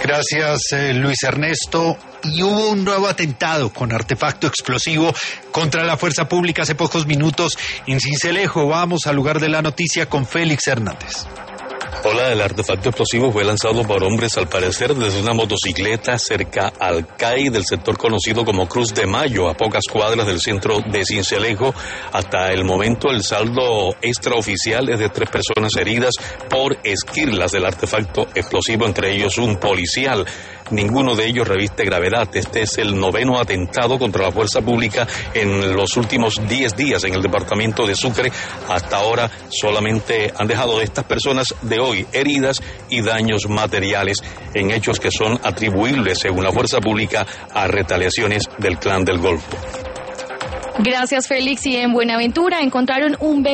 Gracias, Luis Ernesto. Y hubo un nuevo atentado con artefacto explosivo contra la fuerza pública hace pocos minutos en Sincelejo. Vamos al lugar de la noticia con Félix Hernández. Hola, el artefacto explosivo fue lanzado por hombres al parecer desde una motocicleta cerca al CAI del sector conocido como Cruz de Mayo, a pocas cuadras del centro de Sincelejo. Hasta el momento el saldo extraoficial es de 3 personas heridas por esquirlas del artefacto explosivo, entre ellos un policial. Ninguno de ellos reviste gravedad. Este es el 9º atentado contra la fuerza pública en los últimos 10 días en el departamento de Sucre. Hasta ahora solamente han dejado estas personas de hoy heridas y daños materiales en hechos que son atribuibles, según la fuerza pública, a retaliaciones del Clan del Golfo. Gracias, Félix. Y en Buenaventura encontraron un bebé